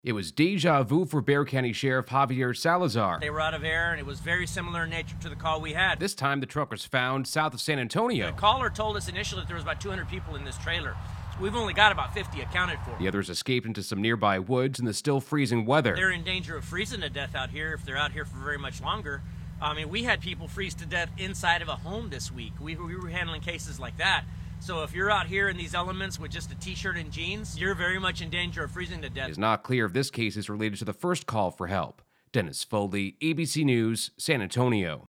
It was deja vu for Bexar County Sheriff Javier Salazar. They were out of air, and it was very similar in nature to the call we had. This time, the truck was found south of San Antonio. The caller told us initially that there was about 200 people in this trailer. So we've only got about 50 accounted for. The others escaped into some nearby woods in the still freezing weather. They're in danger of freezing to death out here if they're out here for very much longer. I mean, we had people freeze to death inside of a home this week. We were handling cases like that. So if you're out here in these elements with just a t-shirt and jeans, you're very much in danger of freezing to death. It is not clear if this case is related to the first call for help. Dennis Foley, ABC News, San Antonio.